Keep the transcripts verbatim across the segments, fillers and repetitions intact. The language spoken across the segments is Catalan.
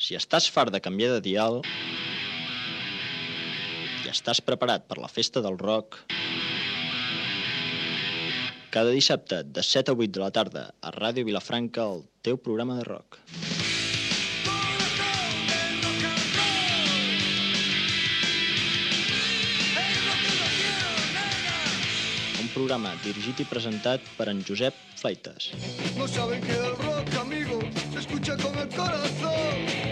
Si estàs fart de canviar de dial i estàs preparat per la festa del rock, cada dissabte de set a vuit de la tarda a Ràdio Vilafranca, el teu programa de rock. Un programa dirigit i presentat per en Josep Fleitas. No saben que el rock, amigo, se escucha con el corazón.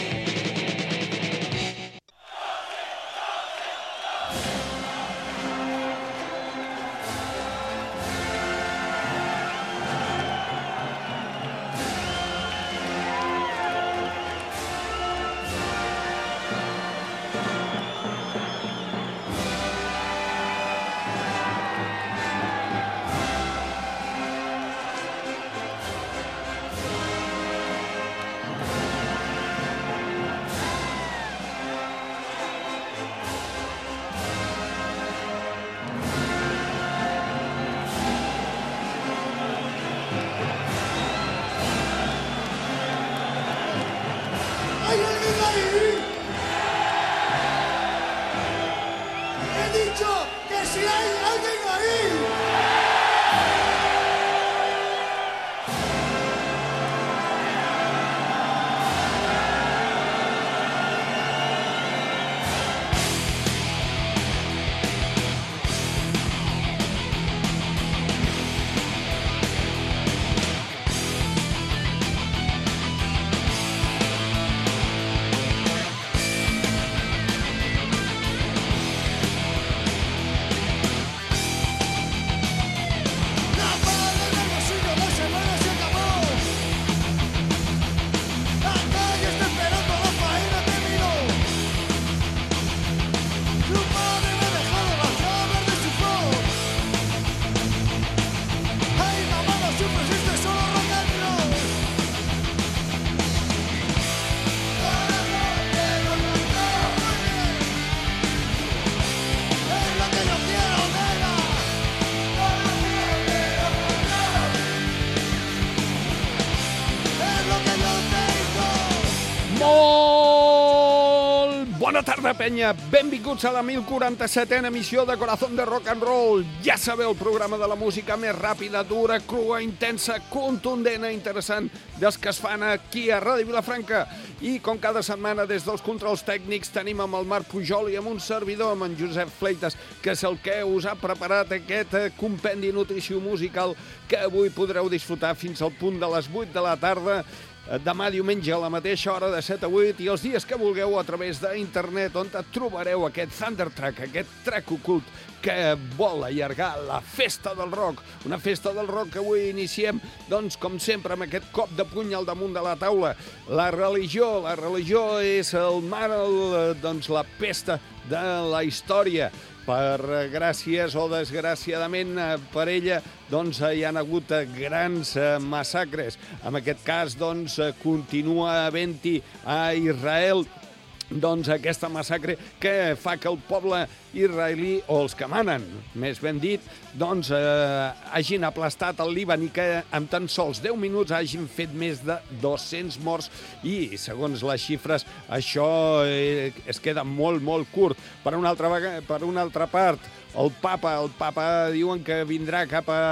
Bona tarda, penya. Benvinguts a la mil quaranta-setena emissió de Corazón de Rock and Roll. Ja sabeu, el programa de la música més ràpida, dura, crua, intensa, contundent i interessant dels que es fan aquí a Ràdio Vilafranca. I com cada setmana, des dels controls tècnics, tenim amb el Marc Pujol i amb un servidor, amb en Josep Fleitas, que és el que us ha preparat aquest compendi nutrició musical que avui podreu disfrutar fins al punt de les vuit de la tarda, demà diumenge a la mateixa hora de set a vuit i els dies que vulgueu a través d'internet, on trobareu aquest Thunder Track, aquest track ocult que vol allargar la festa del rock. Una festa del rock que avui iniciem, doncs, com sempre, amb aquest cop de puny al damunt de la taula. La religió, la religió és el mal, doncs, la pesta de la història. Per gràcies o desgraciadament per ella, doncs hi ha hagut grans massacres. En aquest cas, doncs, continua havent-hi a Israel doncs aquesta massacre que fa que el poble israelí, o els que manen, més ben dit, doncs eh, hagin aplastat el Líban i que en tan sols deu minuts hagin fet més de dos-cents morts i, segons les xifres, això eh, es queda molt, molt curt. Per una altra, per una altra part, el papa, el papa diuen que vindrà cap a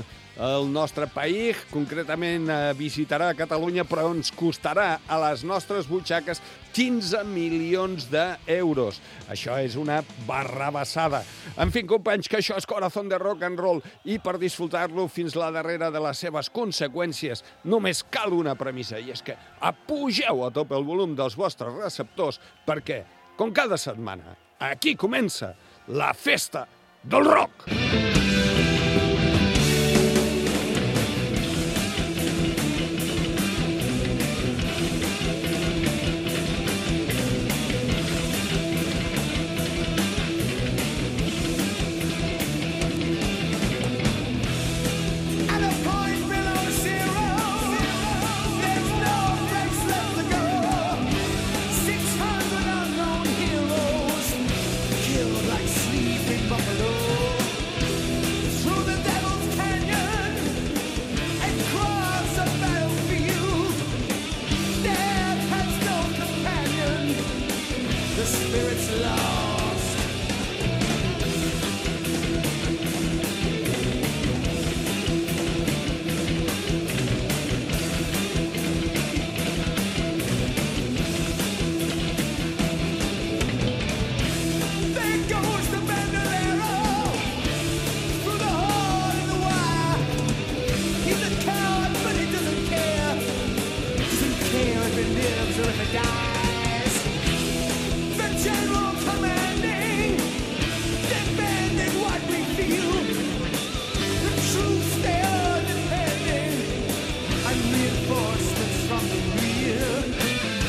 el nostre país, concretament visitarà Catalunya, però ens costarà a les nostres butxaques quinze milions d'euros. Això és una barrabassada. En fi, companys, que això és Corazón de Rock and Roll i per disfrutar-lo fins la darrera de les seves conseqüències només cal una premissa, i és que apugeu a tope el volum dels vostres receptors perquè, com cada setmana, aquí comença la festa del rock! Like sleeping buffalo. spirit's lost. There goes the bandolero through the hole in the wire. He's a coward, but he doesn't care. Doesn't care if he lives or if he dies. The general commanding, demanding what we feel. The troops they are depending on reinforcements from the rear.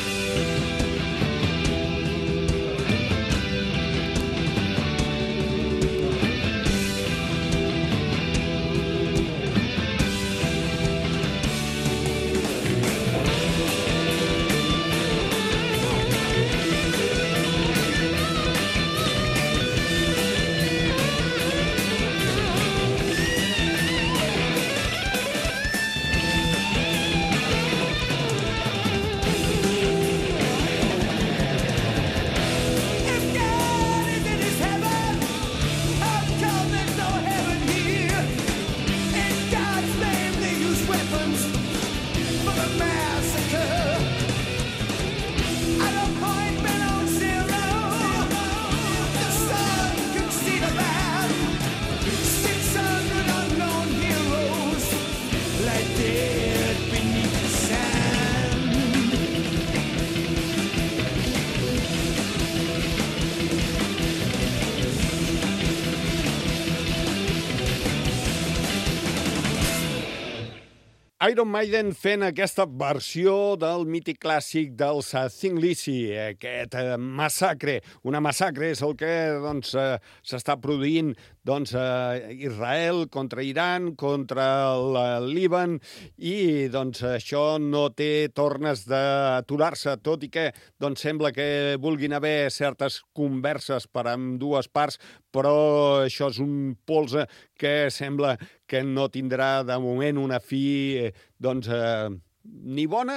If God is in his heaven, how come there's no heaven here? In God's name they use weapons for the massacre. At a point below zero, the sun can see the land. Six hundred unknown heroes lie dead beneath the sand. Iron Maiden fent aquesta versió del mític clàssic dels uh, Thin Lizzy, aquest uh, massacre. Una massacre és el que doncs, uh, s'està produint doncs, uh, Israel contra Iran, contra el uh, Líban, i doncs, això no té tornes d'aturar-se, tot i que doncs, sembla que vulguin haver certes converses per amb dues parts, però això és un polze que sembla que no tindrà de moment una fi doncs, eh, ni bona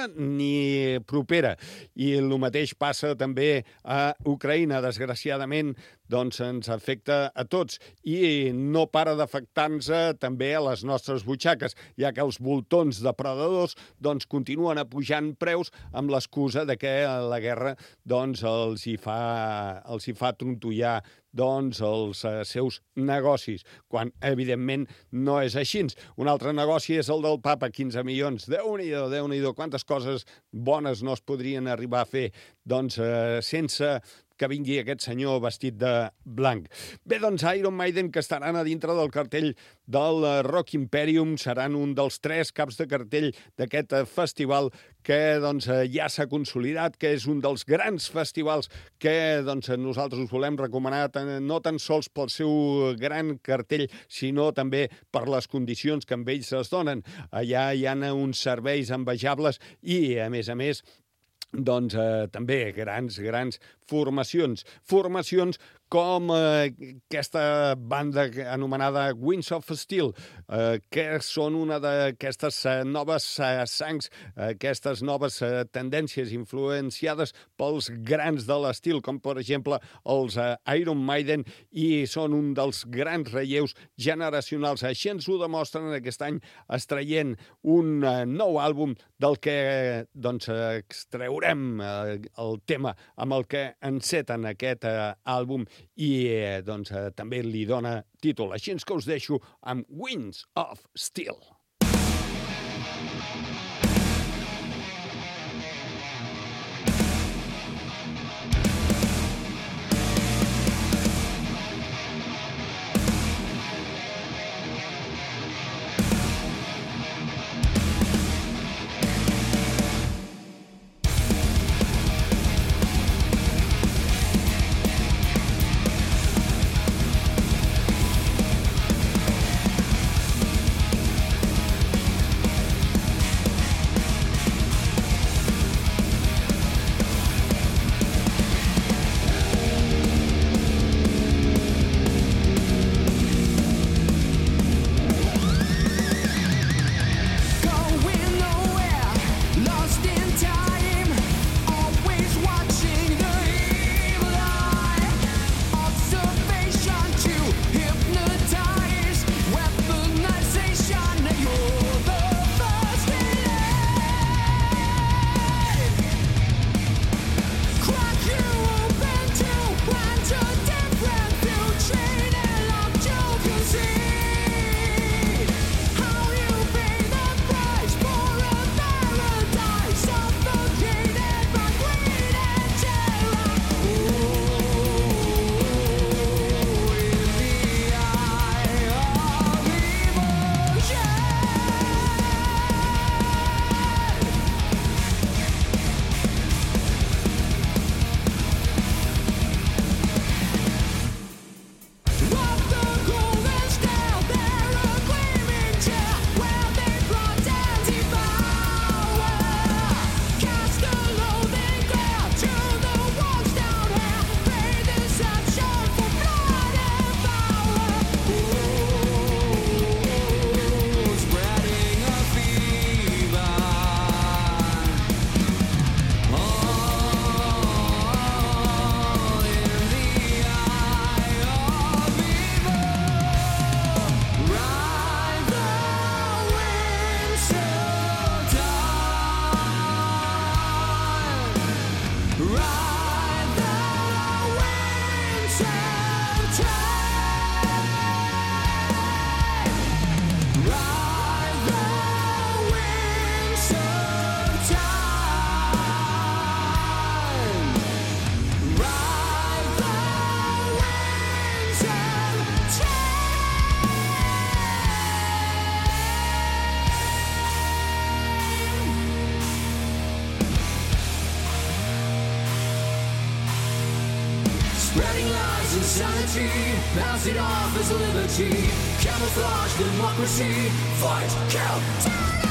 ni propera. I el mateix passa també a Ucraïna. Desgraciadament, doncs ens afecta a tots i no para d'afectar-nos també a les nostres butxaques, ja que els voltons depredadors doncs, continuen apujant preus amb l'excusa de que la guerra doncs, els, hi fa, els hi fa trontollar doncs, els eh, seus negocis, quan, evidentment, no és així. Un altre negoci és el del papa, quinze milions. Déu-n'hi-do, Déu-n'hi-do, quantes coses bones no es podrien arribar a fer, doncs, eh, sense que vingui aquest senyor vestit de blanc. Bé, doncs, Iron Maiden, que estaran a dintre del cartell del Rock Imperium, seran un dels tres caps de cartell d'aquest festival que doncs, ja s'ha consolidat, que és un dels grans festivals que doncs, nosaltres us volem recomanar, no tan sols pel seu gran cartell, sinó també per les condicions que amb ells es donen. Allà hi ha uns serveis envejables i, a més a més, doncs eh, també grans, grans formacions. Formacions com eh, aquesta banda anomenada Winds of Steel, eh, que són una d'aquestes eh, noves eh, sangs, eh, aquestes noves eh, tendències influenciades pels grans de l'estil, com per exemple els eh, Iron Maiden, i són un dels grans relleus generacionals. Així ens ho demostren aquest any extraient un eh, nou àlbum del que doncs, eh, extraurem eh, el tema amb el que enceten aquest eh, àlbum i eh, doncs, eh, també li dona títol. Així que us deixo amb Winds of Steel. We'll be right back. Pass it off as liberty, camouflage democracy, fight, kill, tyranny!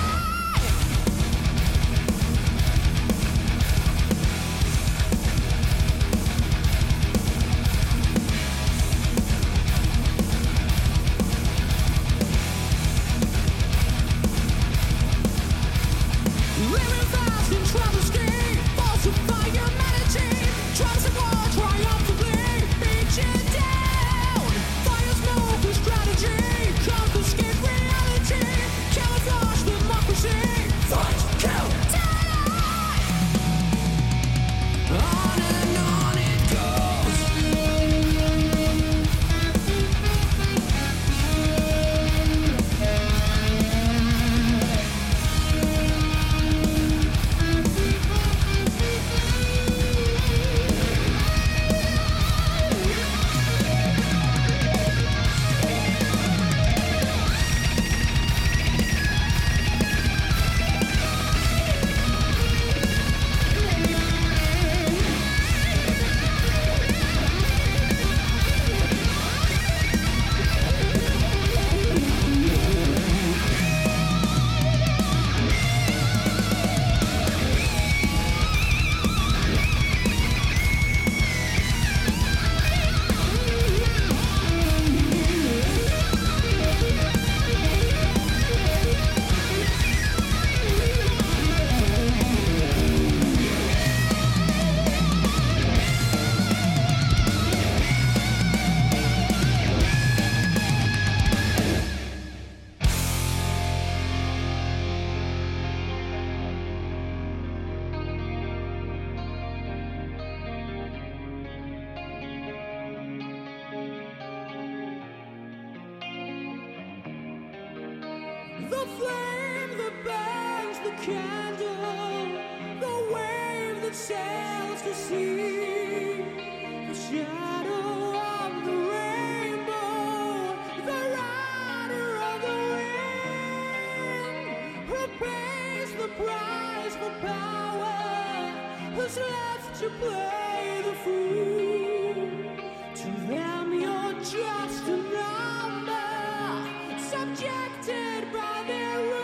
Living fast in travesty, falsify humanity, trumps of war triumphantly, beat you down. Fire smoke with strategy, confiscate reality, camouflage democracy, fight, kill, die! On and on it goes. The flame that burns the candle, the wave that sails the sea, the shadow of the rainbow, the rider of the wind, who pays the price for power, who's left to play the fool. To them you're just a number, subjected by their rules.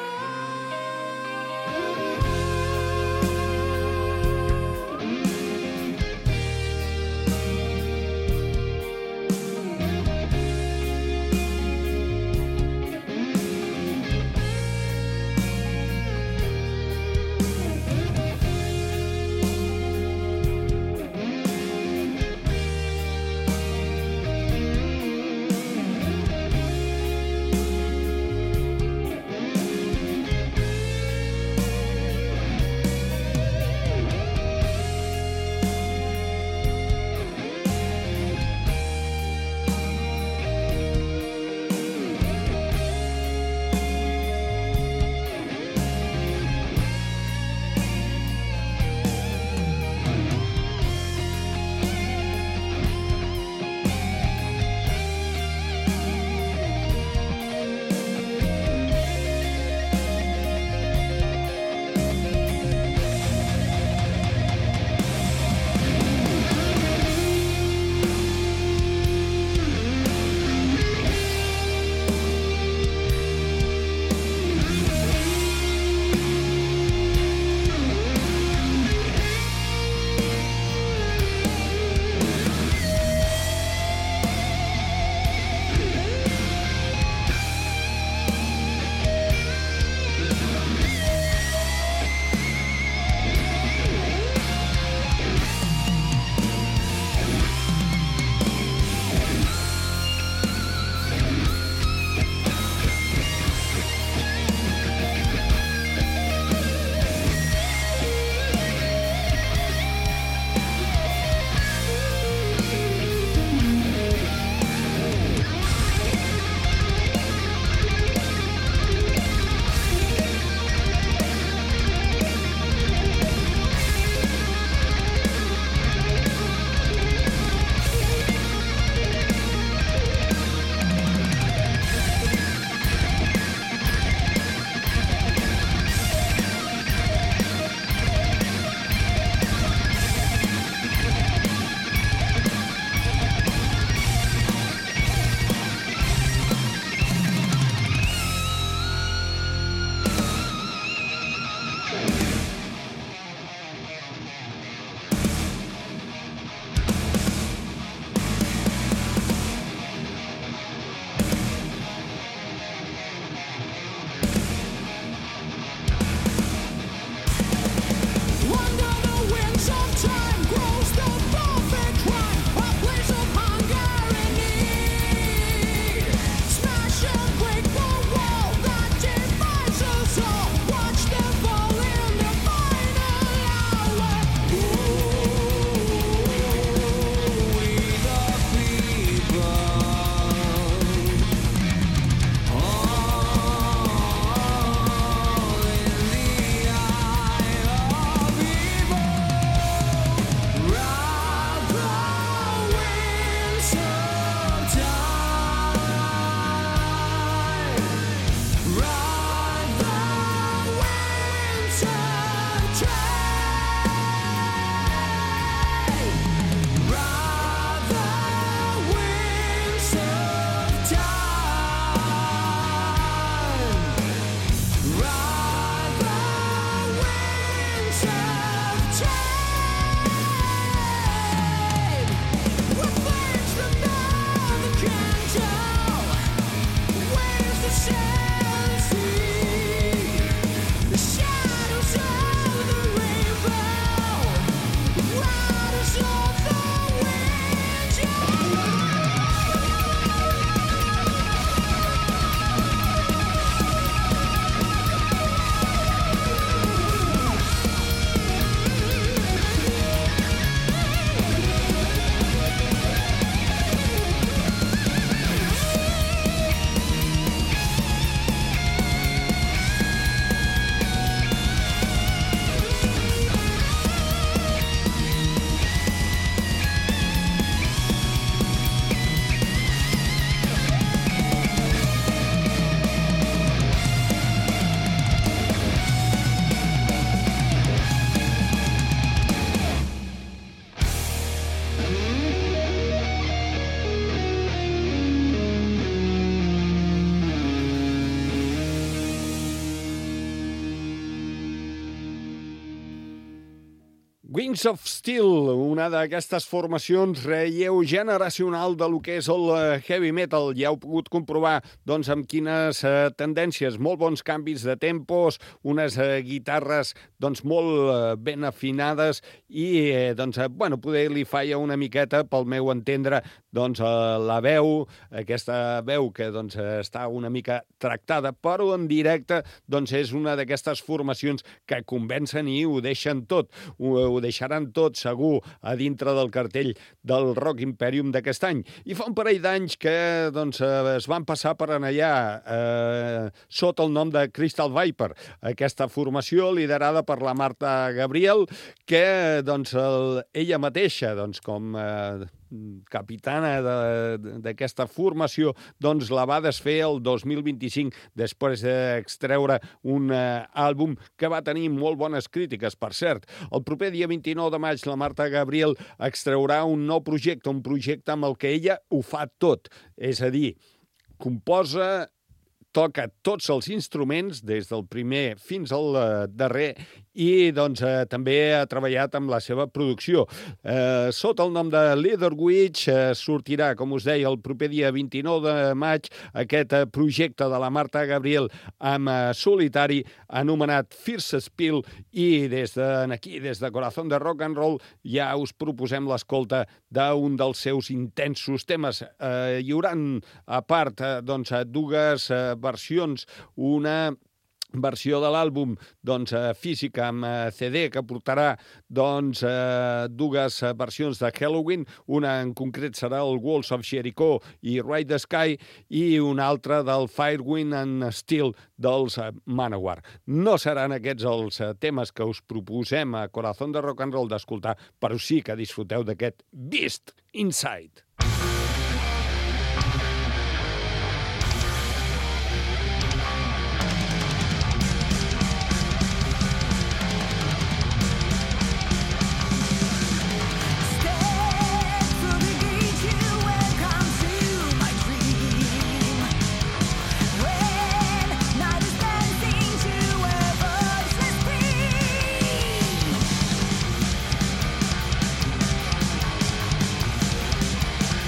Wings of Steel, una d'aquestes formacions relleu generacional de lo que és el heavy metal. Ja heu pogut comprovar doncs, amb quines eh, tendències, molt bons canvis de tempos, unes eh, guitarres doncs, molt eh, ben afinades i eh, doncs, eh, bueno, poder li falla una miqueta, pel meu entendre, doncs, eh, la veu, aquesta veu que doncs, està una mica tractada, però en directe doncs, és una d'aquestes formacions que convencen i ho deixen tot. Ho, ho deixaran tot segur a dintre del cartell del Rock Imperium d'aquest any. I fa un parell d'anys que doncs, es van passar per allà eh, sota el nom de Crystal Viper, aquesta formació liderada per la Marta Gabriel, que doncs, el, ella mateixa, doncs, com eh, capitana d'aquesta formació, doncs la va desfer el dos mil vint-i-cinc després d'extreure un eh, àlbum que va tenir molt bones crítiques, per cert. El proper dia vint-i-nou de maig la Marta Gabriel extraurà un nou projecte, un projecte amb el que ella ho fa tot, és a dir, composa, toca tots els instruments, des del primer fins al darrer, i doncs, eh, també ha treballat amb la seva producció. Eh, sota el nom de Leather Witch eh, sortirà, com us deia, el proper dia vint-i-nou de maig aquest eh, projecte de la Marta Gabriel amb eh, solitari anomenat Fierce Spill, i des de aquí, des de Corazón de Rock and Roll, ja us proposem l'escolta d'un dels seus intensos temes. Eh, hi haurà, a part, eh, doncs, dues eh, versions, una versió de l'àlbum doncs, física amb C D que portarà doncs, dues versions de Halloween, una en concret serà el Walls of Jericho i Ride the Sky, i una altra del Firewind and Steel dels Manowar. No seran aquests els temes que us proposem a Corazón de Rock and Roll d'escoltar, però sí que disfruteu d'aquest Beast Inside. We'll be right back.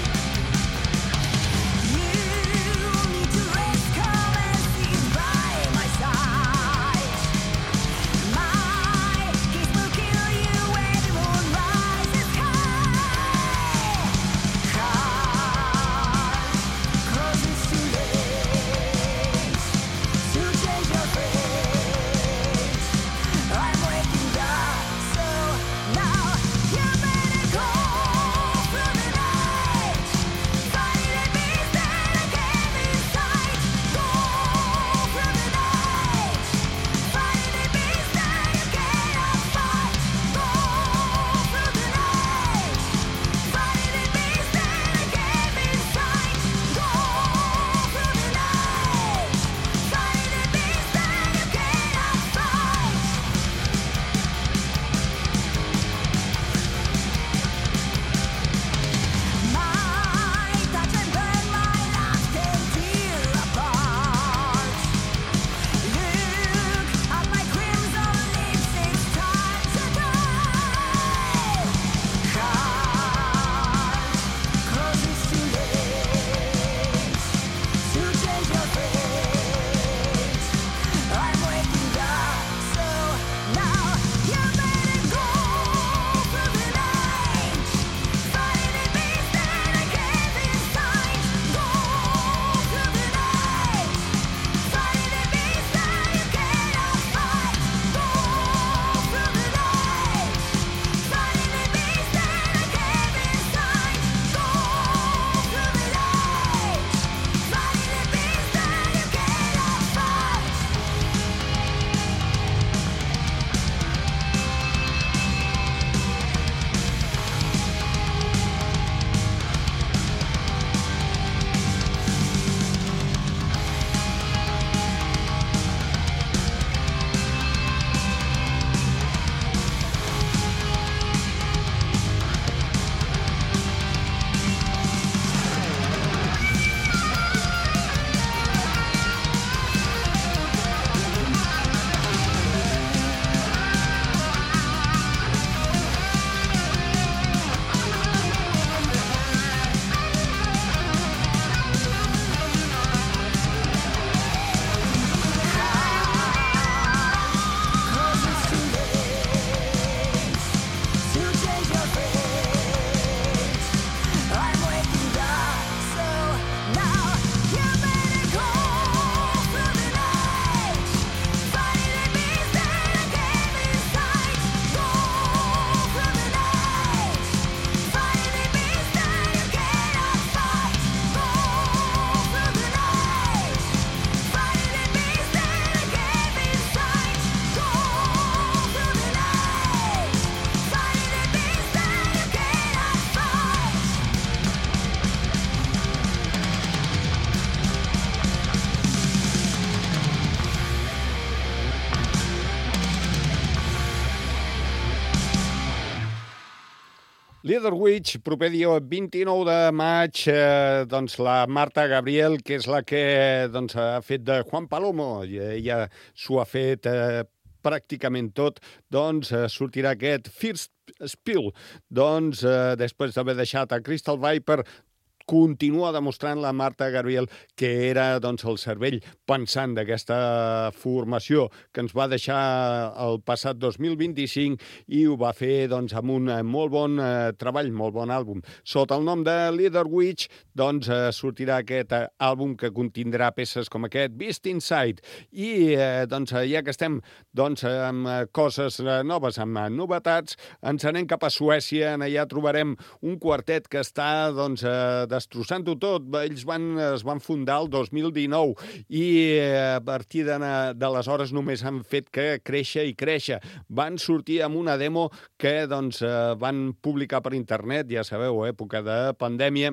Leather Witch, proper dia vint-i-nou de maig, eh, doncs la Marta Gabriel, que és la que doncs, ha fet de Juan Palomo, i ella s'ho ha fet eh, pràcticament tot, doncs eh, sortirà aquest First Spill. Doncs, eh, després d'haver deixat a Crystal Viper, continua demostrant la Marta Gabriel que era doncs, el cervell pensant d'aquesta formació que ens va deixar el passat dos mil vint-i-cinc i ho va fer doncs, amb un molt bon eh, treball, molt bon àlbum. Sota el nom de Leather Witch doncs, eh, sortirà aquest eh, àlbum que contindrà peces com aquest, Beast Inside. I eh, doncs, ja que estem doncs, amb eh, coses eh, noves, amb eh, novetats, ens anem cap a Suècia, allà trobarem un quartet que està doncs, eh, destrossant-ho tot. Ells van, es van fundar el dos mil dinou i a partir d'aleshores només han fet que créixer i créixer. Van sortir amb una demo que doncs, van publicar per internet, ja sabeu, època de pandèmia,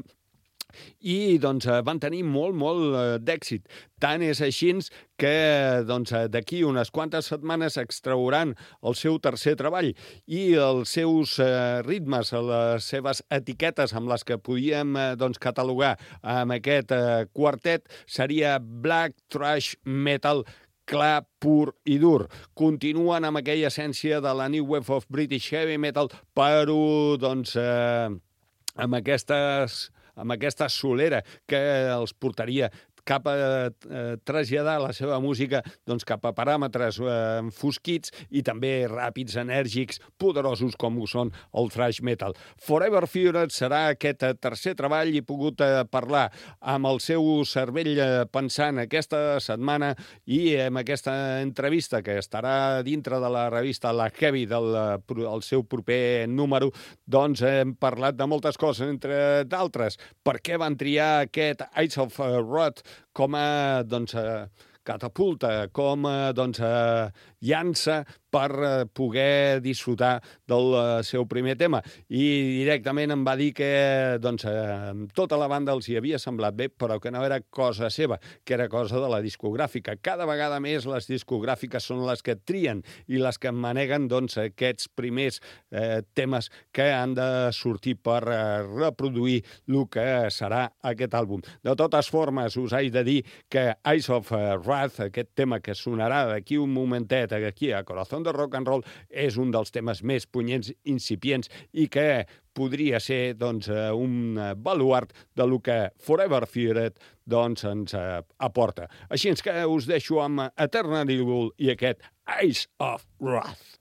i doncs, van tenir molt, molt d'èxit. Tant és així que doncs, d'aquí unes quantes setmanes extrauran el seu tercer treball i els seus eh, ritmes, les seves etiquetes amb les que podíem eh, doncs, catalogar amb aquest eh, quartet seria Black Thrash Metal clar, pur i dur. Continuen amb aquella essència de la New Wave of British Heavy Metal, però doncs, eh, amb aquestes amb aquesta solera que els portaria cap a eh, traslladar la seva música doncs, cap a paràmetres eh, enfosquits i també ràpids, enèrgics, poderosos com ho són el thrash metal. Forever Feared serà aquest tercer treball i he pogut eh, parlar amb el seu cervell eh, pensant aquesta setmana i amb aquesta entrevista que estarà dintre de la revista La Heavy del el seu proper número, doncs hem parlat de moltes coses, entre d'altres. Per què van triar aquest Eyes of Wrath com a doncs, catapulta, com a doncs, llança per poder disfrutar del seu primer tema. I directament em va dir que doncs, tota la banda els hi havia semblat bé, però que no era cosa seva, que era cosa de la discogràfica. Cada vegada més les discogràfiques són les que trien i les que maneguen doncs, aquests primers eh, temes que han de sortir per eh, reproduir el que serà aquest àlbum. De totes formes, us haig de dir que Eyes of Wrath, aquest tema que sonarà d'aquí un momentet, aquí a Corazón de Rock and Roll, és un dels temes més punyents, incipients i que podria ser doncs, un baluart de lo que Forever Feared doncs, ens aporta. Així que us deixo amb Eternal Evil i aquest Eyes of Wrath.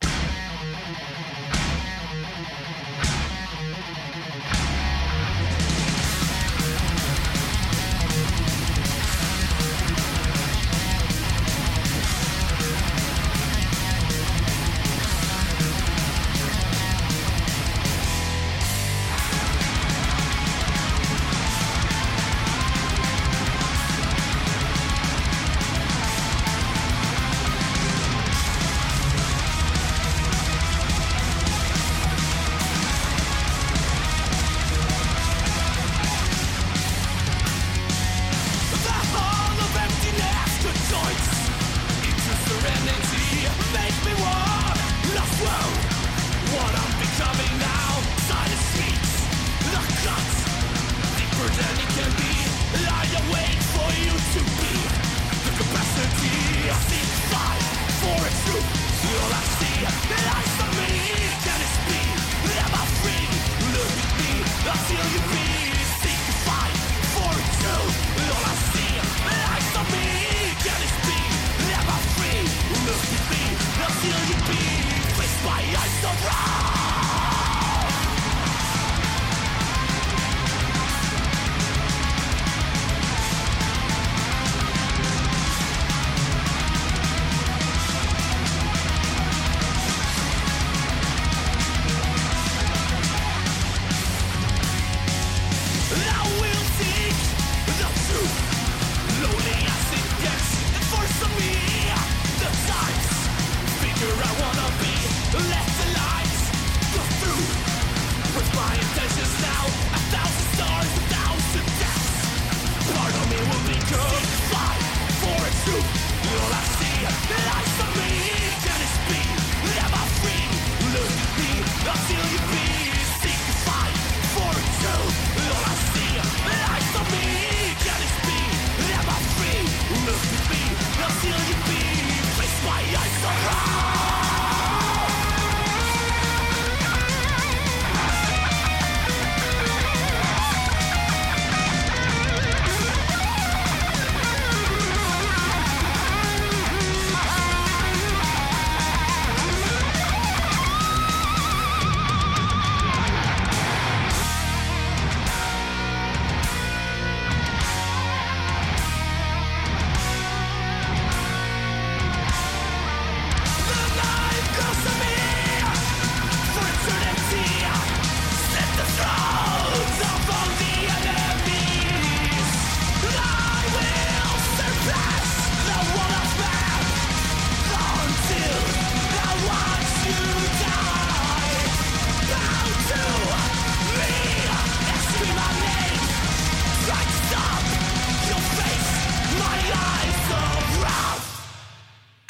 We'll be right back.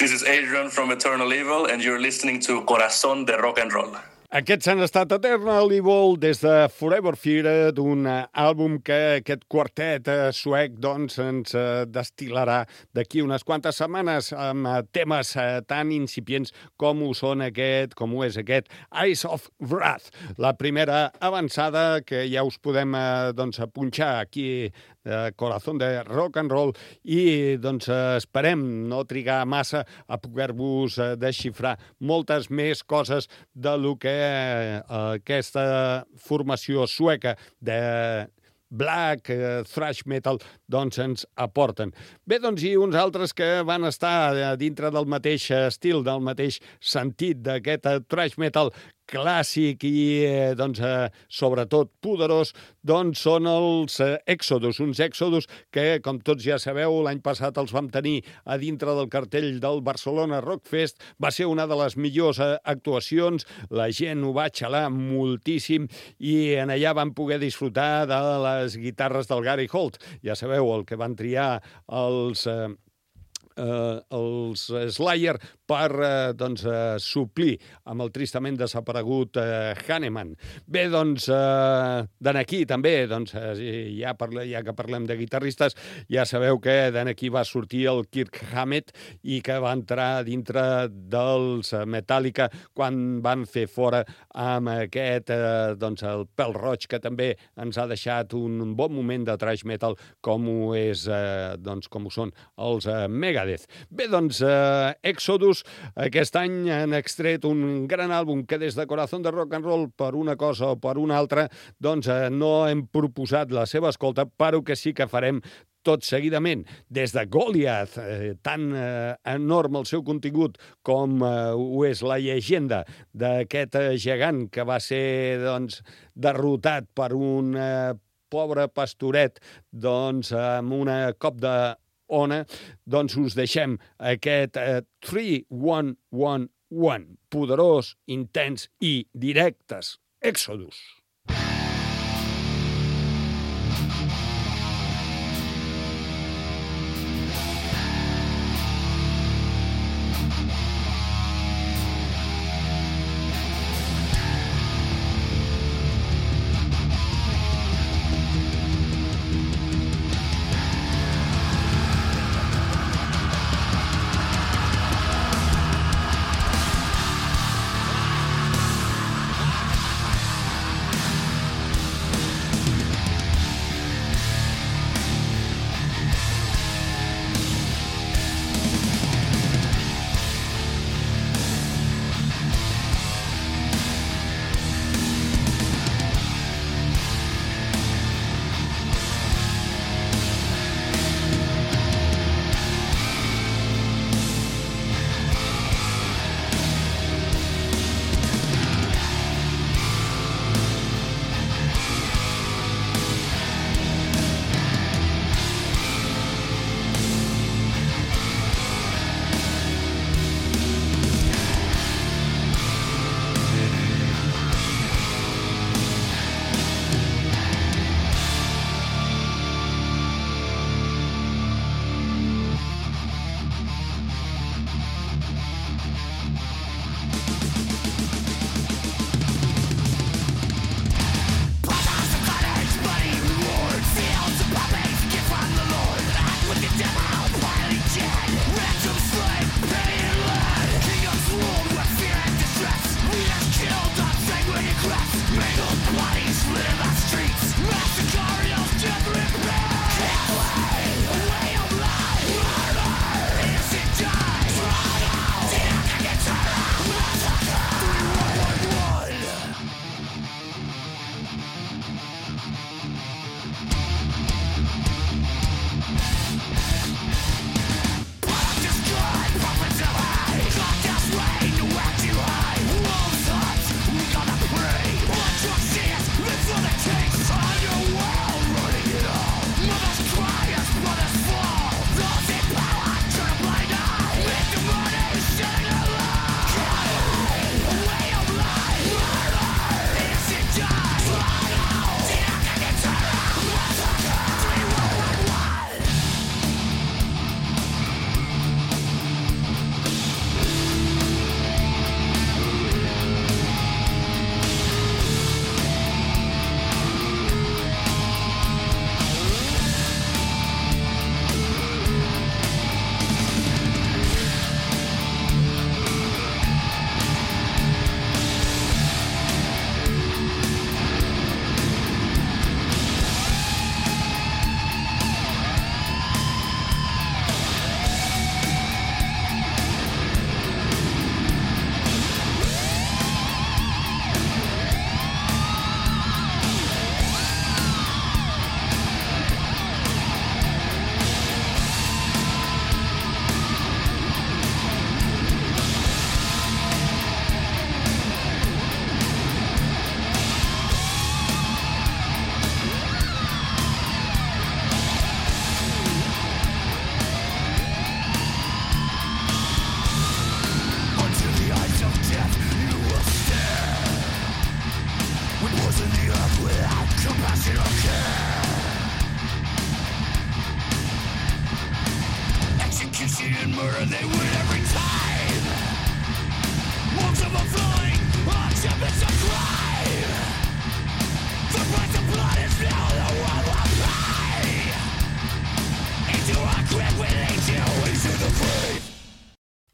This is Adrian from Eternal Evil, and you're listening to Corazón de Rock and Roll. Aquests han estat Eternal Evil des de Forever Feared, un àlbum que aquest quartet suec doncs, ens destil·larà d'aquí unes quantes setmanes amb temes tan incipients com ho són aquest, com ho és aquest Eyes of Wrath, la primera avançada que ja us podem doncs, punxar aquí de Corazón de Rock and Roll i doncs esperem no trigar massa a poder-vos desxifrar moltes més coses de lo que eh, aquesta formació sueca de black, eh, thrash metal, doncs ens aporten. Bé, doncs, i uns altres que van estar dintre del mateix estil, del mateix sentit d'aquest thrash metal clàssic i, eh, doncs, eh, sobretot poderós, doncs són els eh, Exodus, uns Exodus que, com tots ja sabeu, l'any passat els vam tenir a dintre del cartell del Barcelona Rockfest. Va ser una de les millors eh, actuacions, la gent ho va xalar moltíssim i en allà van poder disfrutar de les guitarres del Gary Holt. Ja sabeu, el que van triar els... Eh, Uh, els Slayer per uh, doncs, uh, suplir amb el tristament desaparegut uh, Hanneman. Bé, doncs, uh, d'en aquí també, doncs, uh, ja, parle, ja que parlem de guitarristes, ja sabeu que d'en aquí va sortir el Kirk Hammett i que va entrar dintre dels Metallica quan van fer fora amb aquest, uh, doncs, el pèl roig, que també ens ha deixat un bon moment de thrash metal com ho és, uh, doncs, com ho són els uh, Megadeth. Bé, doncs, eh, Exodus aquest any han extret un gran àlbum que des de Corazón de Rock and Roll, per una cosa o per una altra, doncs eh, no hem proposat la seva escolta, però que sí que farem tot seguidament. Des de Goliath, eh, tan eh, enorme el seu contingut com eh, ho és la llegenda d'aquest eh, gegant que va ser doncs, derrotat per un eh, pobre pastoret doncs, amb una cop de ona, doncs us deixem aquest eh, tres un un un, poderós, intens i directes. Exodus. I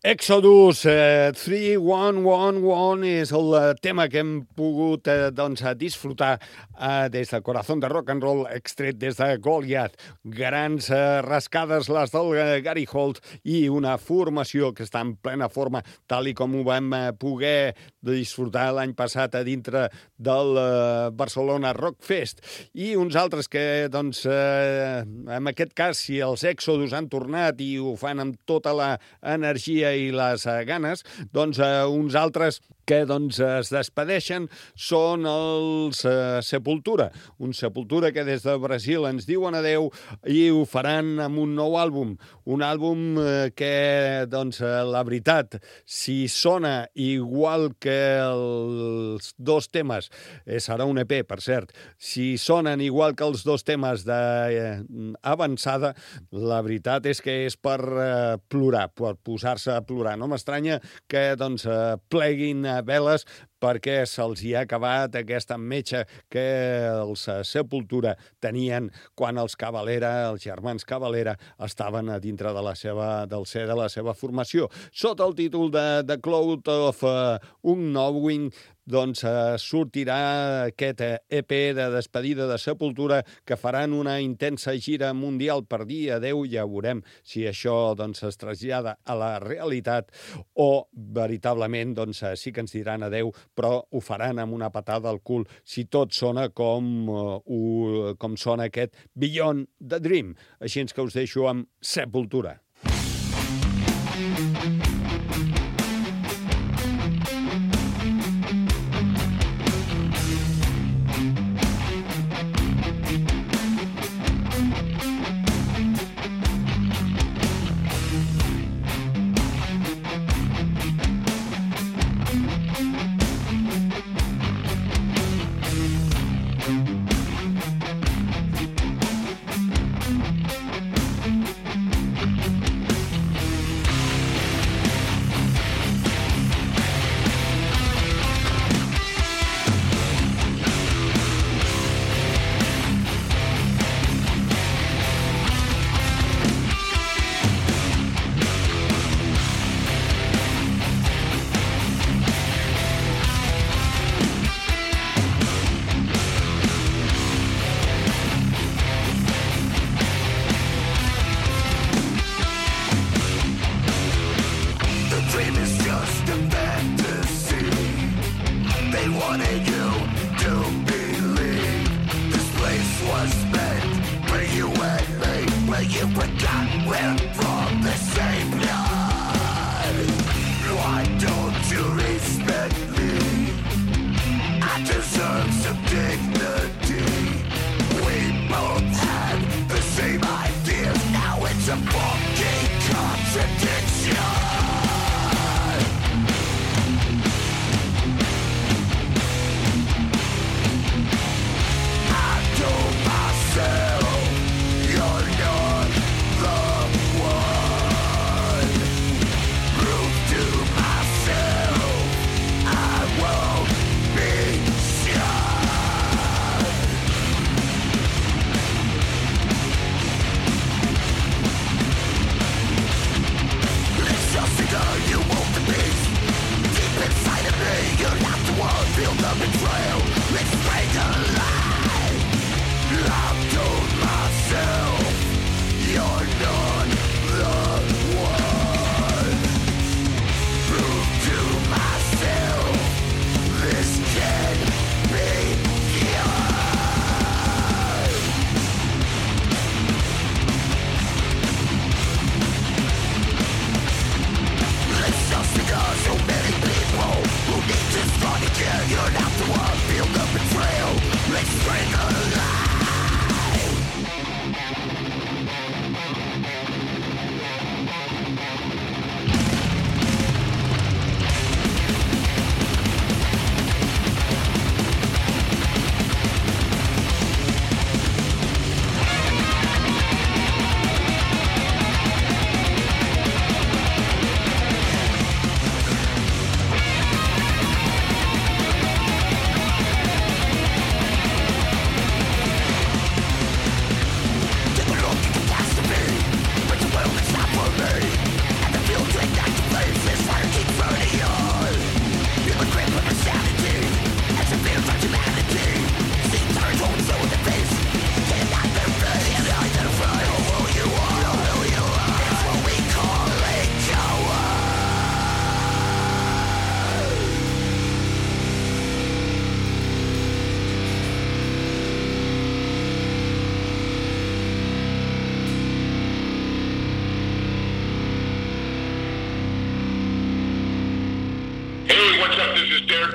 Exodus, eh, tres un un un és el eh, tema que hem pogut eh, doncs, disfrutar eh, des del Corazón de Rock and Roll, extret des de Goliath. Grans eh, rascades les del eh, Gary Holt i una formació que està en plena forma, tal i com ho vam eh, poder disfrutar l'any passat a dintre del eh, Barcelona Rock Fest. I uns altres que, doncs, eh, en aquest cas, si els Exodus han tornat i ho fan amb tota l'energia i les uh, ganes, doncs uh, uns altres que doncs, es despedeixen són els uh, Sepultura. Un Sepultura que des de Brasil ens diuen adeu i ho faran amb un nou àlbum. Un àlbum uh, que, doncs, uh, la veritat, si sona igual que els dos temes, eh, serà un E P, per cert, si sonen igual que els dos temes d'avançada, eh, la veritat és que és per uh, plorar, per posar-se a plorar. No m'estranya que doncs, uh, pleguin uh, veles perquè se'ls hi ha acabat aquesta metxa que els Sepultura tenien quan els Cavalera, els germans Cavalera, estaven a dintre de la seva, del ser de la seva formació. Sota el títol de The Cloud of uh, Unknowing, doncs uh, sortirà aquest E P de despedida de Sepultura que faran una intensa gira mundial per dir adeu. Ja veurem si això doncs, es trasllada a la realitat o veritablement doncs, sí que ens diran adeu, però ho faran amb una patada al cul si tot sona com, uh, com sona aquest Beyond the Dream. Així que us deixo amb Sepultura.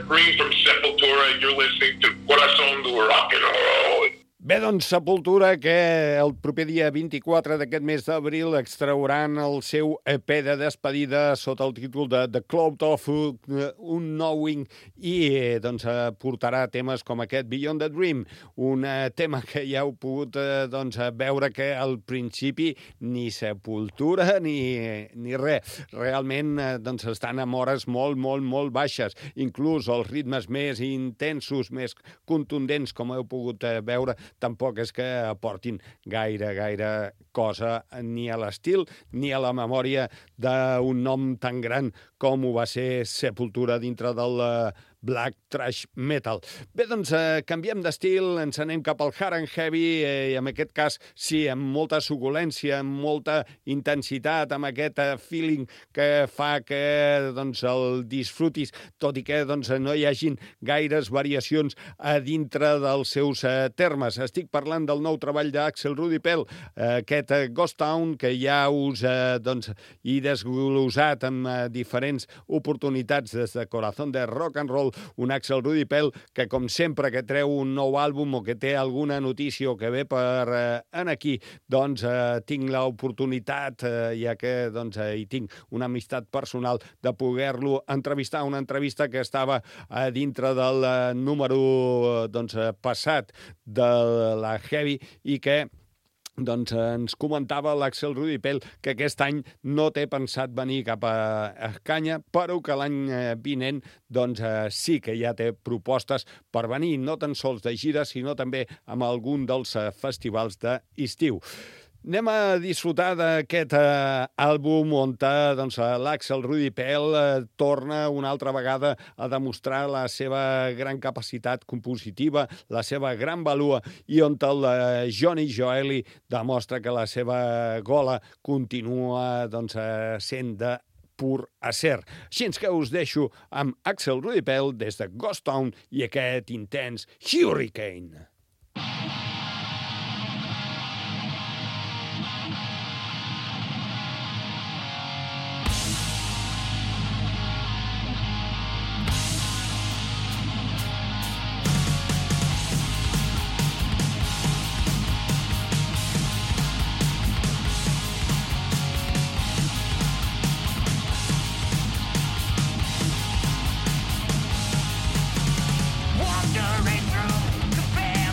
Green from Sepultura, and you're listening to Corazón de Rock and Roll. Bé, doncs, Sepultura, que el proper dia vint-i-quatre d'aquest mes d'abril extrauran el seu E P de despedida sota el títol de The Cloud of Unknowing i doncs, portarà temes com aquest Beyond the Dream, un tema que ja heu pogut doncs, veure que al principi ni Sepultura ni, ni res. Realment doncs, estan amb hores molt, molt, molt baixes. Inclús els ritmes més intensos, més contundents, com heu pogut veure, tampoc és que aportin gaire, gaire cosa ni a l'estil ni a la memòria d'un nom tan gran com ho va ser Sepultura dintre del black thrash metal. Bé, doncs, eh, canviem d'estil, ens anem cap al hard and heavy, eh, i en aquest cas, sí, amb molta suculència, amb molta intensitat, amb aquest eh, feeling que fa que doncs, el disfrutis, tot i que doncs, no hi hagin gaires variacions a dintre dels seus eh, termes. Estic parlant del nou treball d'Axel Rudi Pell, eh, aquest eh, Ghost Town, que ja us eh, doncs, he desglosat amb eh, diferents oportunitats des de Corazón de Rock and Roll, un Axel Rudi Pell que, com sempre que treu un nou àlbum o que té alguna notícia o que ve per eh, en aquí, doncs eh, tinc l'oportunitat, eh, ja que doncs, eh, hi tinc una amistat personal, de poder-lo entrevistar, una entrevista que estava eh, dintre del eh, número eh, doncs, eh, passat de la Heavy i que doncs ens comentava l'Axel Rudi Pell que aquest any no té pensat venir cap a Escanya, però que l'any vinent doncs, eh, sí que ja té propostes per venir, no tan sols de gira, sinó també amb algun dels eh, festivals d'estiu. Anem a disfrutar d'aquest eh, àlbum on doncs, l'Axel Rudi Pell eh, torna una altra vegada a demostrar la seva gran capacitat compositiva, la seva gran valua, i on el eh, Johnny Joeli demostra que la seva gola continua doncs, eh, sent de pur acer. Així que us deixo amb Axel Rudi Pell des de Ghost Town i aquest intens Hurricane. Wandering through the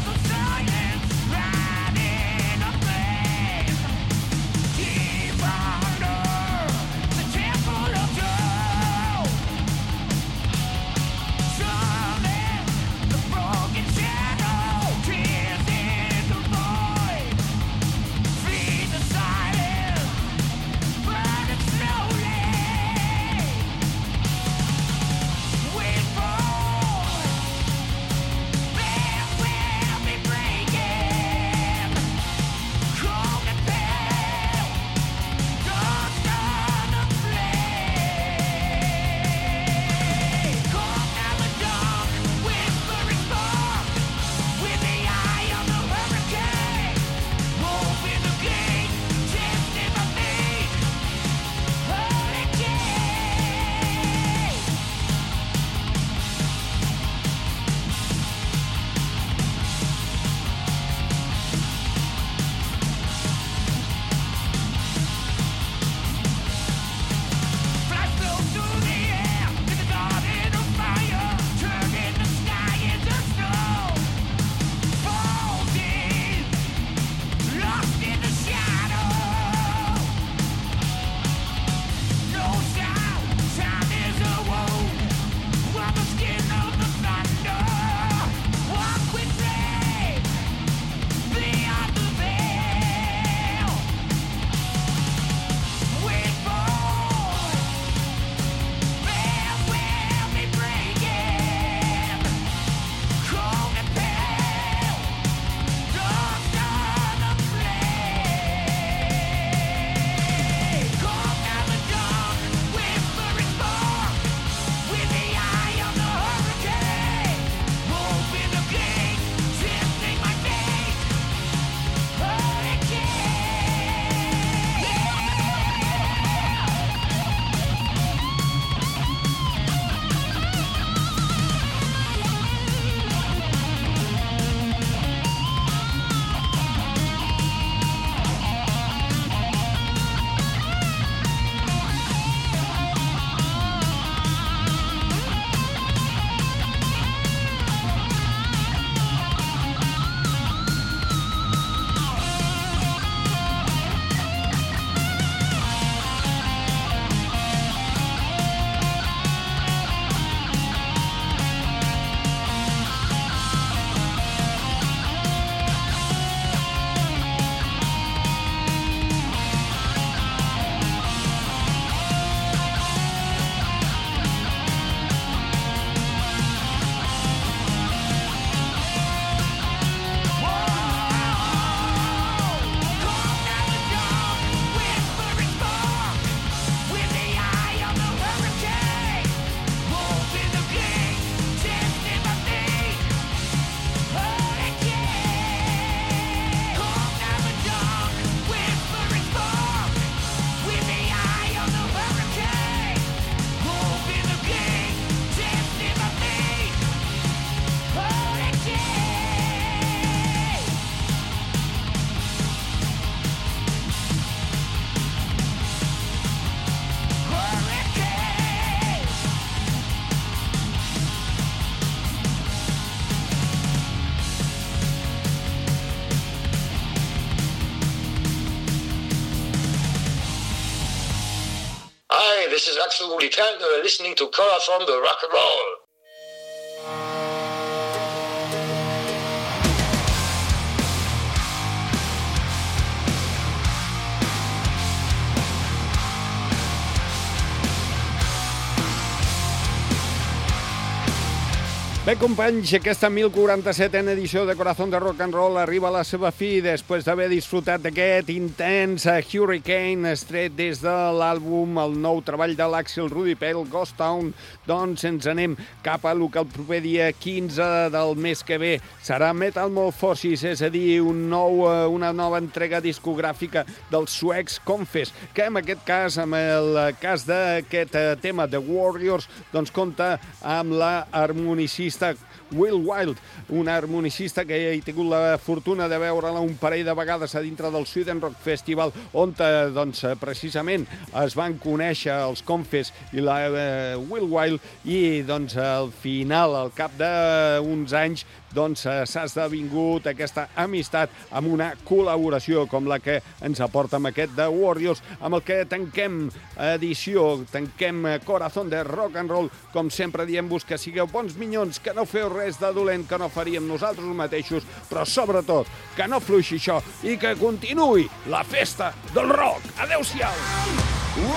Hey, this is Axel Wulitano. You're listening to Corazon de Rock and Roll. Bé, companys, aquesta mil quaranta-setena edició de Corazón de Rock and Roll arriba a la seva fi després d'haver disfrutat d'aquest intens Hurricane estret des de l'àlbum, el nou treball de l'Axel Rudy Pell, Ghost Town. Doncs ens anem cap a lo que el proper dia quinze del mes que ve serà Metamorphosis, és a dir, un nou, una nova entrega discogràfica dels suecs Confess, que en aquest cas, amb el cas d'aquest tema de Warriors, doncs compta amb la harmonicista Will Wild, un harmonicista que he tingut la fortuna de veure-la un parell de vegades a dintre del Sweden Rock Festival, on doncs, precisament es van conèixer els Confess i la eh, Will Wild, i doncs, al final, al cap d'uns anys, doncs s'ha esdevingut aquesta amistat amb una col·laboració com la que ens aporta amb aquest de Warriors, amb el que tanquem edició, tanquem Corazón de Rock and Roll, com sempre diem-vos que sigueu bons minyons, que no feu res de dolent que no faríem nosaltres mateixos, però sobretot que no fluixi això i que continuï la festa del rock. Adéu-siau!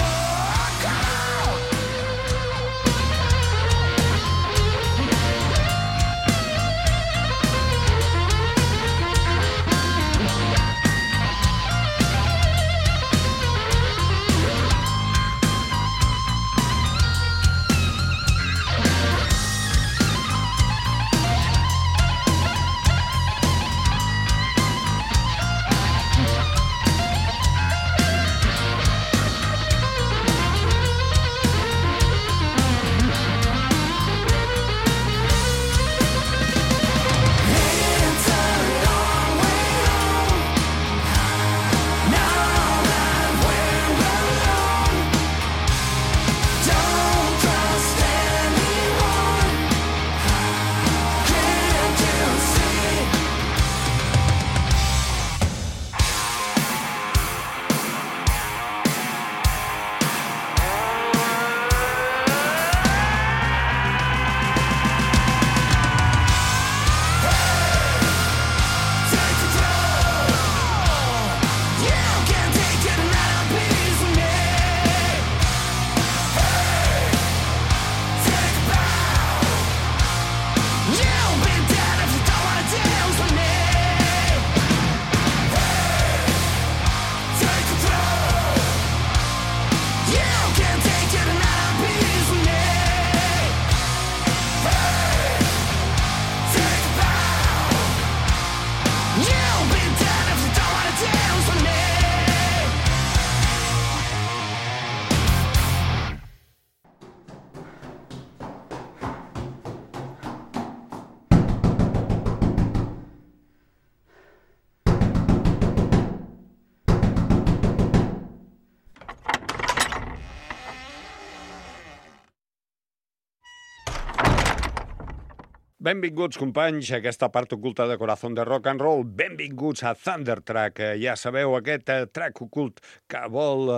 Benvinguts, companys, a aquesta part oculta de Corazón de Rock and Roll. Benvinguts a Thundertrack. Ja sabeu, aquest track ocult que vol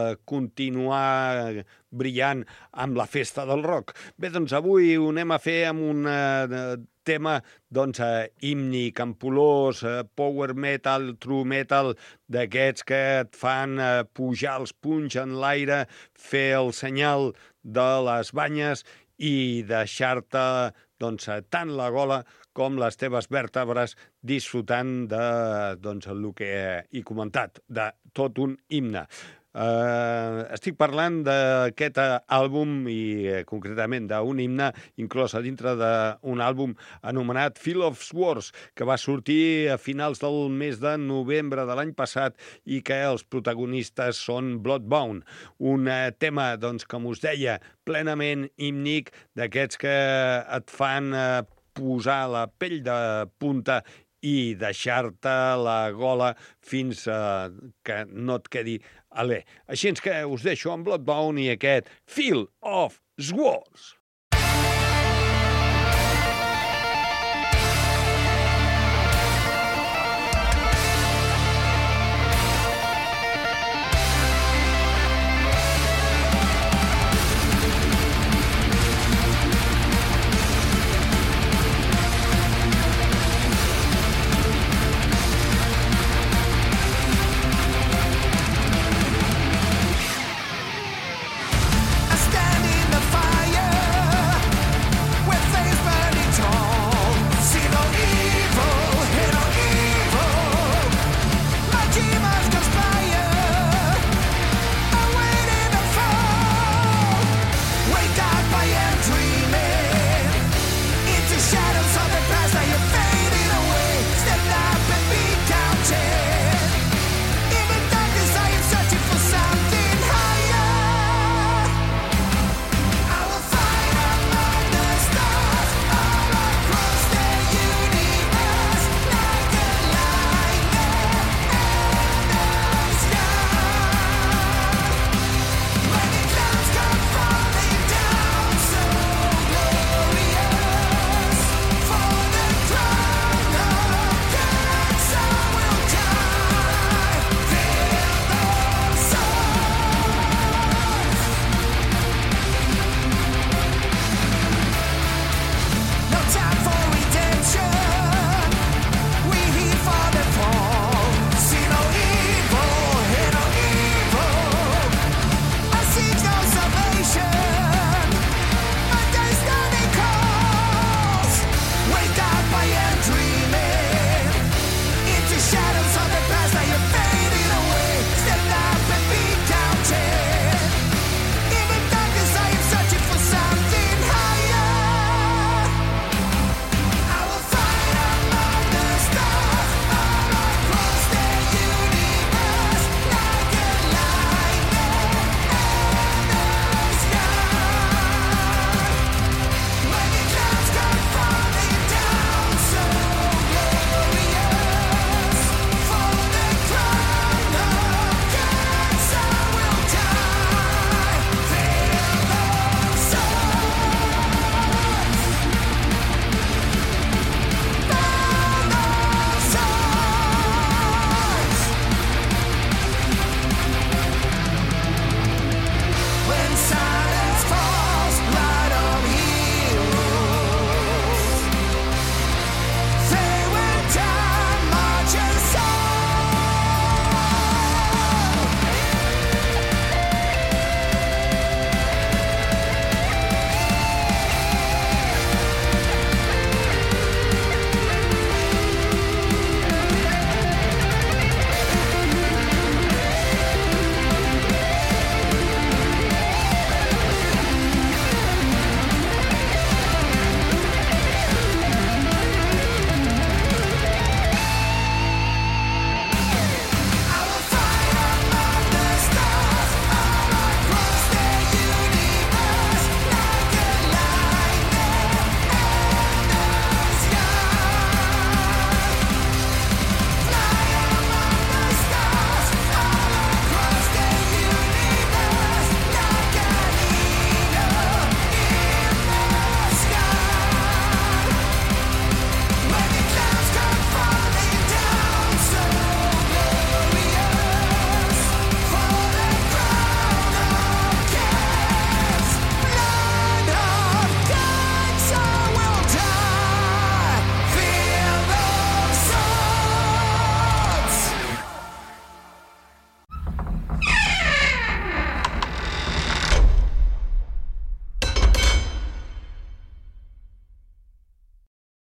continuar brillant amb la festa del rock. Bé, doncs avui ho anem a fer amb un tema doncs, himni, campolós, power metal, true metal, d'aquests que et fan pujar els punys en l'aire, fer el senyal de les banyes i deixar-te doncs, tant la gola com les teves vèrtebres disfrutant de doncs, el que he comentat, de tot un himne. Uh, estic parlant d'aquest àlbum i eh, concretament d'un himne inclòs a dintre d'un àlbum anomenat Field of Swords, que va sortir a finals del mes de novembre de l'any passat i que els protagonistes són Bloodbound, un eh, tema, doncs, com us deia, plenament himnic, d'aquests que et fan eh, posar la pell de punta i deixar-te la gola fins uh, que no et quedi alè. Així que us deixo amb Bloodbound i aquest Field of Swords.